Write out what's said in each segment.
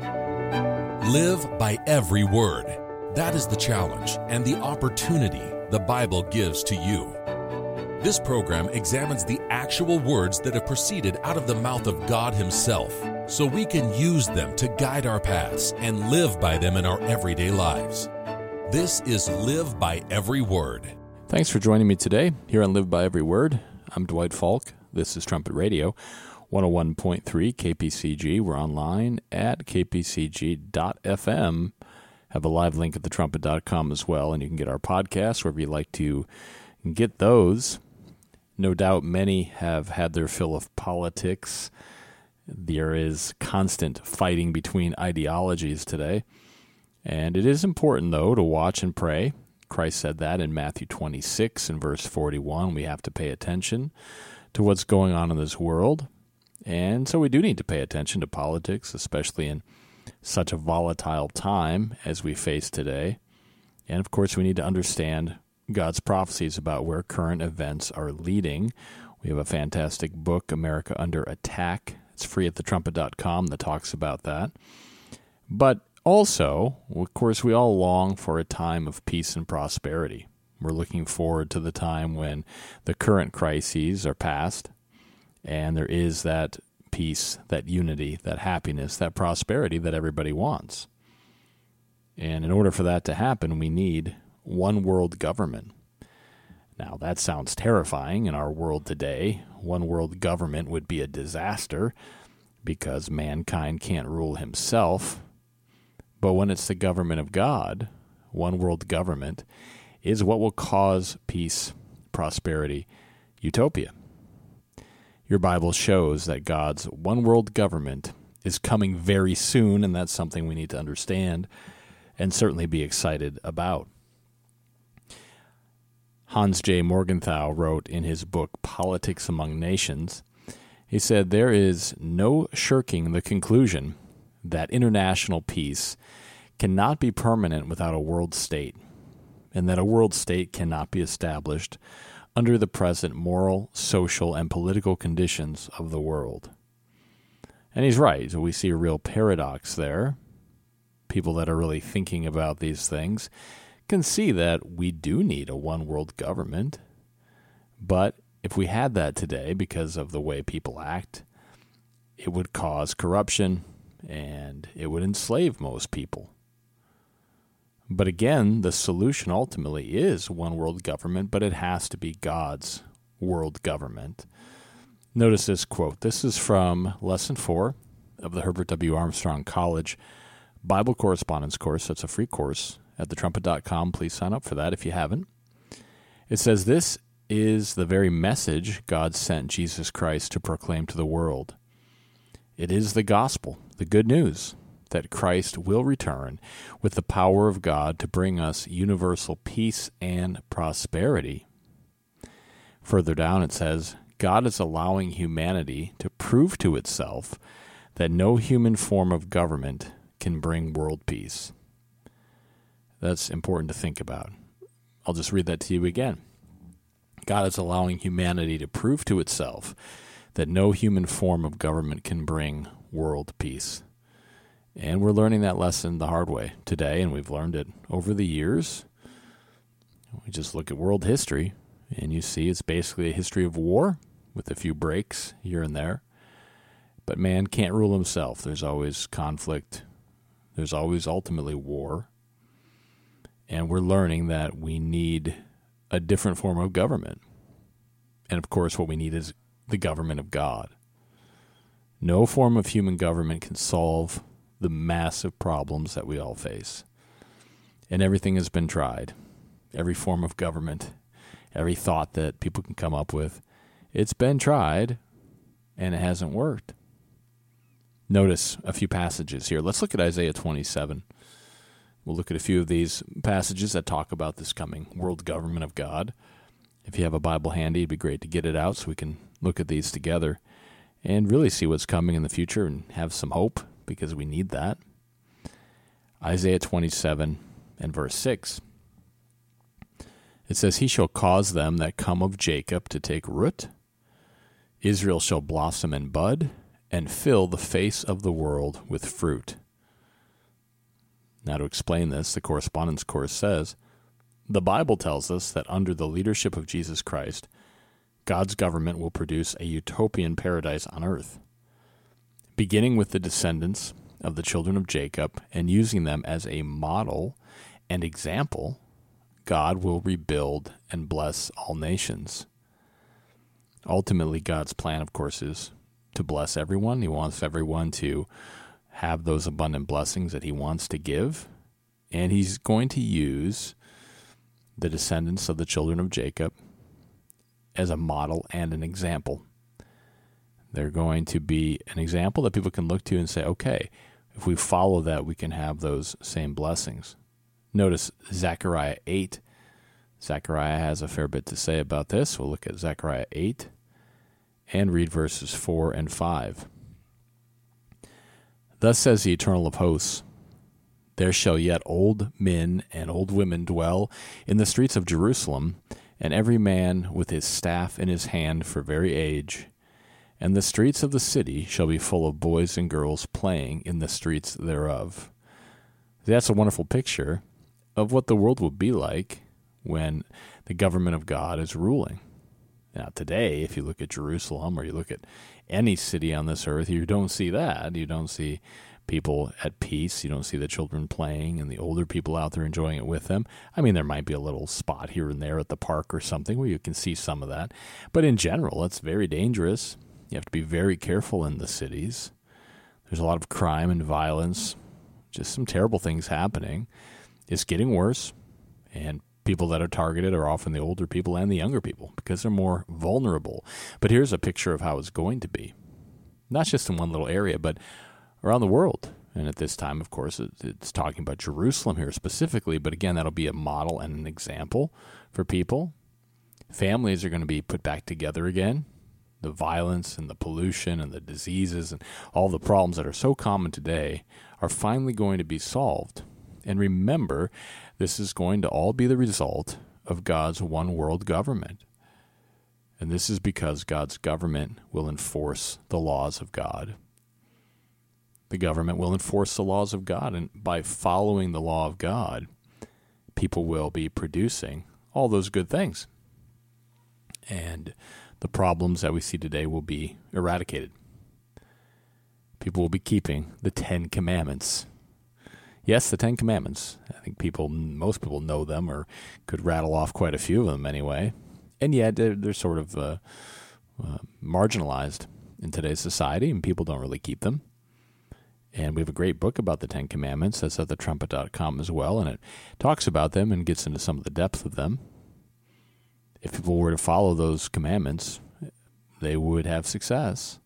Live by every word. That is the challenge and the opportunity the Bible gives to you. This program examines the actual words that have proceeded out of the mouth of God Himself, so we can use them to guide our paths and live by them in our everyday lives. This is Live by Every Word. Thanks for joining me today here on Live by Every Word. I'm Dwight Falk. This is Trumpet Radio, 101.3 KPCG. We're online at kpcg.fm. Have a live link at thetrumpet.com as well, and you can get our podcasts wherever you like to get those. No doubt many have had their fill of politics. There is constant fighting between ideologies today. And it is important, though, to watch and pray. Christ said that in Matthew 26 and verse 41. We have to pay attention to what's going on in this world. And so we do need to pay attention to politics, especially in such a volatile time as we face today. And, of course, we need to understand God's prophecies about where current events are leading. We have a fantastic book, America Under Attack. It's free at thetrumpet.com that talks about that. But also, of course, we all long for a time of peace and prosperity. We're looking forward to the time when the current crises are past, and there is that peace, that unity, that happiness, that prosperity that everybody wants. And in order for that to happen, we need one world government. Now, that sounds terrifying in our world today. One world government would be a disaster because mankind can't rule himself. But when it's the government of God, one world government is what will cause peace, prosperity, utopia. Your Bible shows that God's one world government is coming very soon, and that's something we need to understand and certainly be excited about. Hans J. Morgenthau wrote in his book, Politics Among Nations, he said, "There is no shirking the conclusion that international peace cannot be permanent without a world state, and that a world state cannot be established under the present moral, social, and political conditions of the world." And he's right. So we see a real paradox there. People that are really thinking about these things can see that we do need a one-world government. But if we had that today, because of the way people act, it would cause corruption and it would enslave most people. But again, the solution ultimately is one world government, but it has to be God's world government. Notice this quote. This is from Lesson 4 of the Herbert W. Armstrong College Bible Correspondence Course. That's a free course at thetrumpet.com. Please sign up for that if you haven't. It says, "This is the very message God sent Jesus Christ to proclaim to the world. It is the gospel, the good news, that Christ will return with the power of God to bring us universal peace and prosperity." Further down it says, "God is allowing humanity to prove to itself that no human form of government can bring world peace." That's important to think about. I'll just read that to you again. God is allowing humanity to prove to itself that no human form of government can bring world peace. And we're learning that lesson the hard way today, and we've learned it over the years. We just look at world history, and you see it's basically a history of war with a few breaks here and there. But man can't rule himself. There's always conflict. There's always ultimately war. And we're learning that we need a different form of government. And of course, what we need is the government of God. No form of human government can solve the massive problems that we all face. And everything has been tried. Every form of government, every thought that people can come up with, it's been tried, and it hasn't worked. Notice a few passages here. Let's look at Isaiah 27. We'll look at a few of these passages that talk about this coming world government of God. If you have a Bible handy, it'd be great to get it out so we can look at these together and really see what's coming in the future and have some hope, because we need that. Isaiah 27 and verse 6. It says, "He shall cause them that come of Jacob to take root. Israel shall blossom and bud, and fill the face of the world with fruit." Now, to explain this, the correspondence course says, the Bible tells us that under the leadership of Jesus Christ, God's government will produce a utopian paradise on earth. Beginning with the descendants of the children of Jacob and using them as a model and example, God will rebuild and bless all nations. Ultimately, God's plan, of course, is to bless everyone. He wants everyone to have those abundant blessings that he wants to give, and he's going to use the descendants of the children of Jacob as a model and an example. They're going to be an example that people can look to and say, okay, if we follow that, we can have those same blessings. Notice Zechariah 8. Zechariah has a fair bit to say about this. We'll look at Zechariah 8 and read verses 4 and 5. Thus says the Eternal of Hosts, there shall yet old men and old women dwell in the streets of Jerusalem, and every man with his staff in his hand for very age. And the streets of the city shall be full of boys and girls playing in the streets thereof. That's a wonderful picture of what the world will be like when the government of God is ruling. Now, today, if you look at Jerusalem or you look at any city on this earth, you don't see that. You don't see people at peace. You don't see the children playing and the older people out there enjoying it with them. I mean, there might be a little spot here and there at the park or something where you can see some of that. But in general, it's very dangerous. You have to be very careful in the cities. There's a lot of crime and violence, just some terrible things happening. It's getting worse, and people that are targeted are often the older people and the younger people because they're more vulnerable. But here's a picture of how it's going to be, not just in one little area, but around the world. And at this time, of course, it's talking about Jerusalem here specifically, but again, that'll be a model and an example for people. Families are going to be put back together again. The violence and the pollution and the diseases and all the problems that are so common today are finally going to be solved. And remember, this is going to all be the result of God's one world government. And this is because God's government will enforce the laws of God. The government will enforce the laws of God, and by following the law of God, people will be producing all those good things. And the problems that we see today will be eradicated. People will be keeping the 10 Commandments. Yes, the 10 Commandments. I think most people know them or could rattle off quite a few of them anyway. And yet they're sort of marginalized in today's society, and people don't really keep them. And we have a great book about the 10 Commandments that's at thetrumpet.com as well, and it talks about them and gets into some of the depth of them. If people were to follow those commandments, they would have success.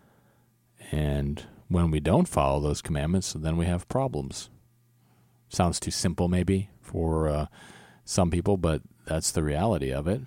And when we don't follow those commandments, then we have problems. Sounds too simple maybe for some people, but that's the reality of it.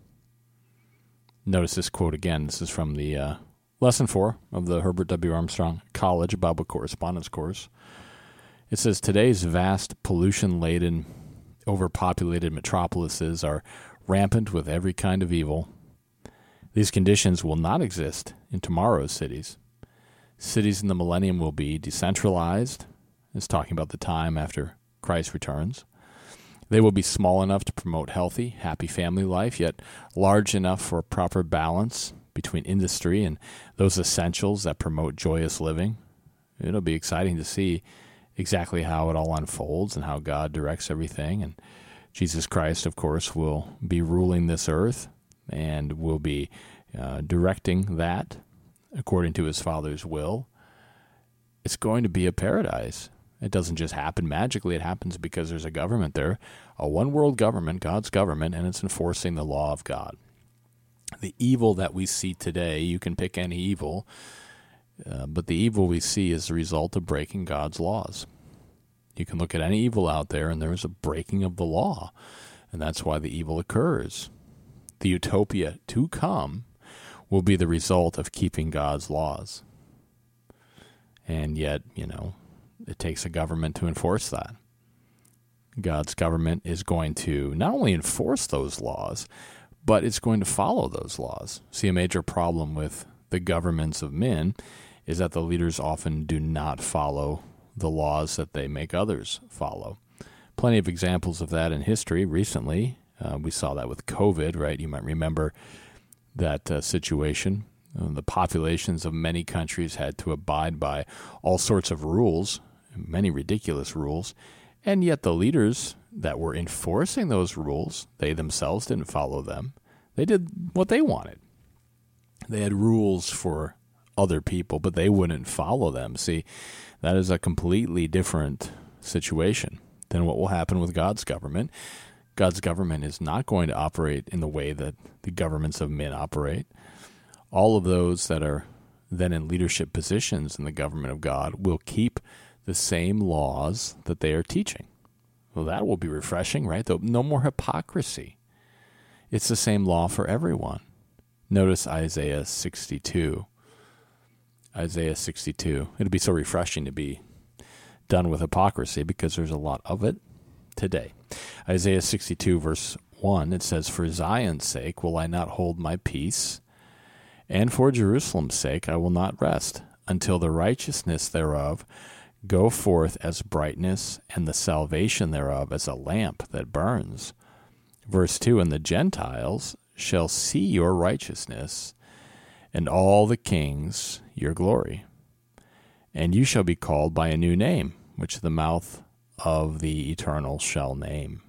Notice this quote again. This is from the Lesson 4 of the Herbert W. Armstrong College Bible Correspondence Course. It says, today's vast, pollution-laden, overpopulated metropolises are rampant with every kind of evil. These conditions will not exist in tomorrow's cities. Cities in the millennium will be decentralized. It's talking about the time after Christ returns. They will be small enough to promote healthy, happy family life, yet large enough for a proper balance between industry and those essentials that promote joyous living. It'll be exciting to see exactly how it all unfolds and how God directs everything. And Jesus Christ, of course, will be ruling this earth and will be directing that according to his Father's will. It's going to be a paradise. It doesn't just happen magically. It happens because there's a government there, a one-world government, God's government, and it's enforcing the law of God. The evil that we see today, you can pick any evil, but the evil we see is the result of breaking God's laws. You can look at any evil out there, and there is a breaking of the law, and that's why the evil occurs. The utopia to come will be the result of keeping God's laws. And yet, it takes a government to enforce that. God's government is going to not only enforce those laws, but it's going to follow those laws. See, a major problem with the governments of men is that the leaders often do not follow the laws that they make others follow. Plenty of examples of that in history recently. We saw that with COVID, right? You might remember that situation. The populations of many countries had to abide by all sorts of rules, many ridiculous rules, and yet the leaders that were enforcing those rules, they themselves didn't follow them. They did what they wanted. They had rules for other people, but they wouldn't follow them. See, that is a completely different situation than what will happen with God's government. God's government is not going to operate in the way that the governments of men operate. All of those that are then in leadership positions in the government of God will keep the same laws that they are teaching. Well, that will be refreshing, right? No more hypocrisy. It's the same law for everyone. Notice Isaiah 62. Isaiah 62. It'll be so refreshing to be done with hypocrisy because there's a lot of it today. Isaiah 62, verse 1, it says, "For Zion's sake will I not hold my peace, and for Jerusalem's sake I will not rest, until the righteousness thereof go forth as brightness, and the salvation thereof as a lamp that burns." Verse 2, "And the Gentiles shall see your righteousness, and all the kings your glory. And you shall be called by a new name, which the mouth of the Eternal shall name."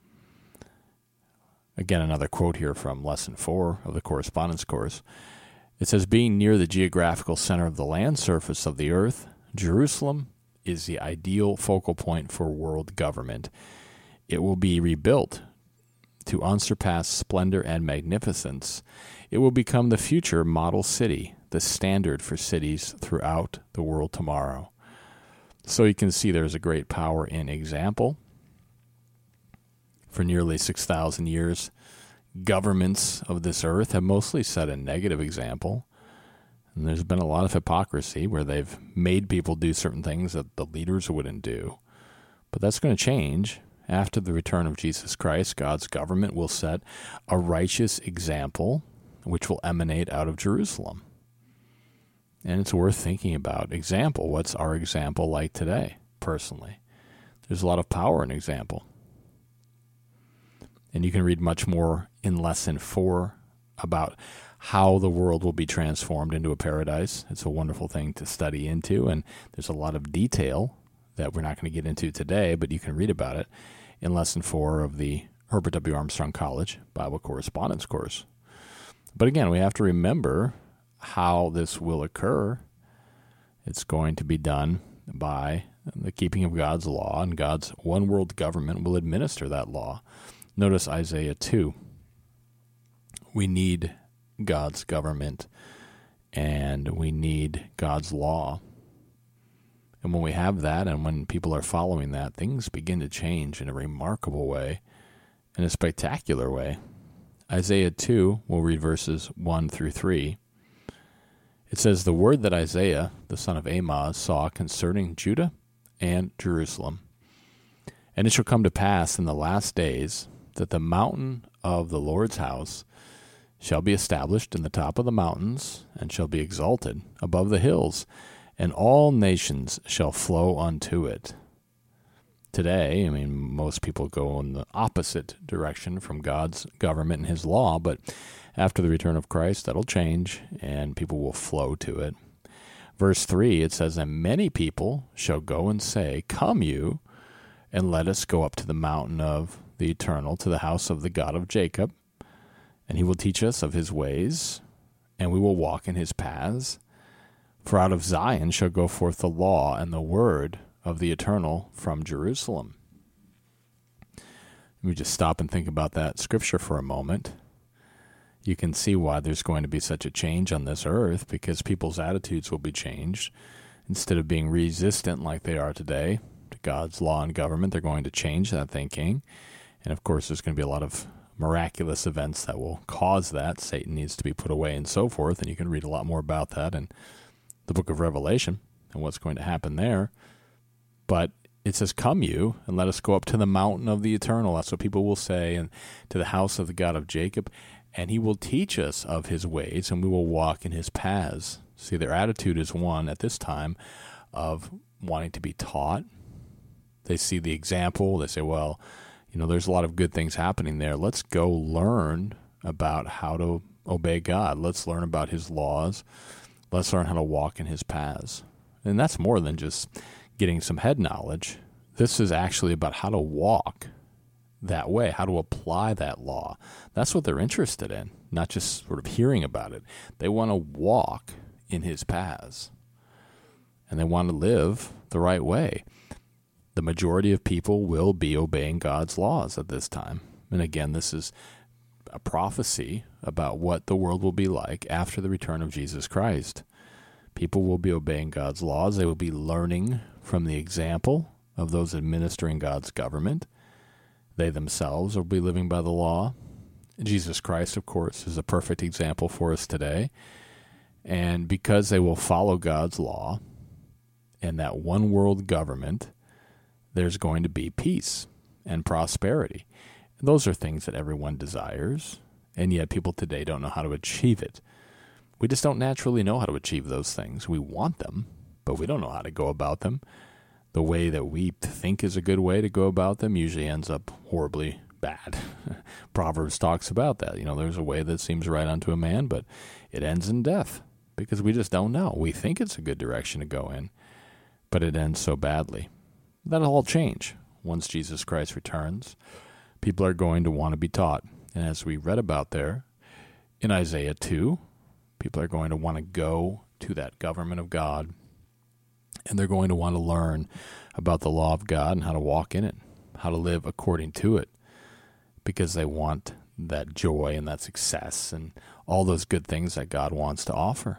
Again, another quote here from Lesson 4 of the Correspondence Course. It says, "Being near the geographical center of the land surface of the earth, Jerusalem is the ideal focal point for world government. It will be rebuilt to unsurpassed splendor and magnificence. It will become the future model city, the standard for cities throughout the world tomorrow." So you can see there's a great power in example. For nearly 6,000 years, governments of this earth have mostly set a negative example. And there's been a lot of hypocrisy where they've made people do certain things that the leaders wouldn't do. But that's going to change. After the return of Jesus Christ, God's government will set a righteous example which will emanate out of Jerusalem. And it's worth thinking about. Example, what's our example like today, personally? There's a lot of power in example. And you can read much more in Lesson 4 about how the world will be transformed into a paradise. It's a wonderful thing to study into, and there's a lot of detail that we're not going to get into today, but you can read about it in Lesson 4 of the Herbert W. Armstrong College Bible Correspondence Course. But again, we have to remember how this will occur. It's going to be done by the keeping of God's law, and God's one world government will administer that law. Notice Isaiah 2. We need God's government, and we need God's law. And when we have that, and when people are following that, things begin to change in a remarkable way, in a spectacular way. Isaiah 2, we'll read verses 1 through 3. It says, "The word that Isaiah, the son of Amoz, saw concerning Judah and Jerusalem. And it shall come to pass in the last days that the mountain of the Lord's house shall be established in the top of the mountains, and shall be exalted above the hills, and all nations shall flow unto it." Today, most people go in the opposite direction from God's government and his law, but after the return of Christ, that'll change, and people will flow to it. Verse 3, it says, "And many people shall go and say, Come you, and let us go up to the mountain of the Eternal, to the house of the God of Jacob, and he will teach us of his ways, and we will walk in his paths. For out of Zion shall go forth the law and the word of the Eternal from Jerusalem." Let me just stop and think about that scripture for a moment. You can see why there's going to be such a change on this earth, because people's attitudes will be changed. Instead of being resistant like they are today to God's law and government, they're going to change that thinking. And of course, there's going to be a lot of miraculous events that will cause that. Satan needs to be put away and so forth, and you can read a lot more about that in the book of Revelation and what's going to happen there. But it says, "Come you, and let us go up to the mountain of the Eternal." That's what people will say, and to the house of the God of Jacob, and he will teach us of his ways, and we will walk in his paths. See, their attitude is one at this time of wanting to be taught. They see the example. They say, well, there's a lot of good things happening there. Let's go learn about how to obey God. Let's learn about his laws. Let's learn how to walk in his paths. And that's more than just getting some head knowledge. This is actually about how to walk that way, how to apply that law. That's what they're interested in, not just sort of hearing about it. They want to walk in his paths, and they want to live the right way. The majority of people will be obeying God's laws at this time. And again, this is a prophecy about what the world will be like after the return of Jesus Christ. People will be obeying God's laws. They will be learning from the example of those administering God's government. They themselves will be living by the law. Jesus Christ, of course, is a perfect example for us today. And because they will follow God's law and that one world government, there's going to be peace and prosperity. And those are things that everyone desires, and yet people today don't know how to achieve it. We just don't naturally know how to achieve those things. We want them, but we don't know how to go about them. The way that we think is a good way to go about them usually ends up horribly bad. Proverbs talks about that. There's a way that seems right unto a man, but it ends in death because we just don't know. We think it's a good direction to go in, but it ends so badly. That'll all change once Jesus Christ returns. People are going to want to be taught. And as we read about there in Isaiah 2, people are going to want to go to that government of God, and they're going to want to learn about the law of God and how to walk in it, how to live according to it, because they want that joy and that success and all those good things that God wants to offer.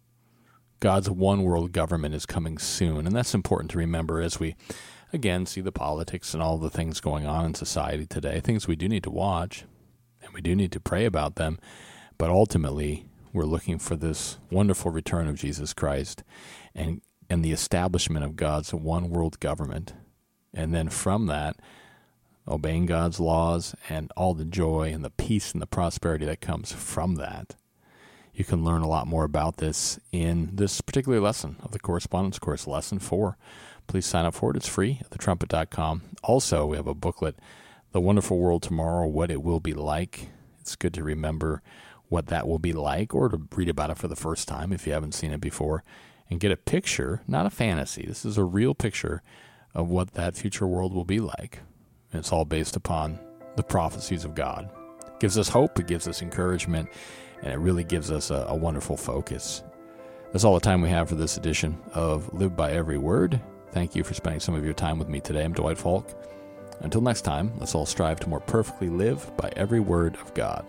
God's one world government is coming soon, and that's important to remember as we, again, see the politics and all the things going on in society today, things we do need to watch, and we do need to pray about them, but ultimately we're looking for this wonderful return of Jesus Christ and the establishment of God's one world government. And then from that, obeying God's laws and all the joy and the peace and the prosperity that comes from that. You can learn a lot more about this in this particular lesson of the Correspondence Course, Lesson 4. Please sign up for it. It's free at thetrumpet.com. Also, we have a booklet, The Wonderful World Tomorrow, What It Will Be Like. It's good to remember what that will be like, or to read about it for the first time if you haven't seen it before, and get a picture, not a fantasy. This is a real picture of what that future world will be like. And it's all based upon the prophecies of God. It gives us hope, it gives us encouragement, and it really gives us a wonderful focus. That's all the time we have for this edition of Live by Every Word. Thank you for spending some of your time with me today. I'm Dwight Falk. Until next time, let's all strive to more perfectly live by every word of God.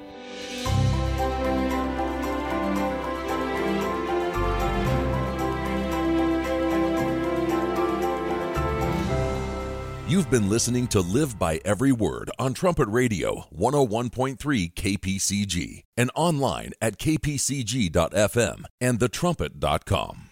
You've been listening to Live by Every Word on Trumpet Radio 101.3 KPCG and online at kpcg.fm and thetrumpet.com.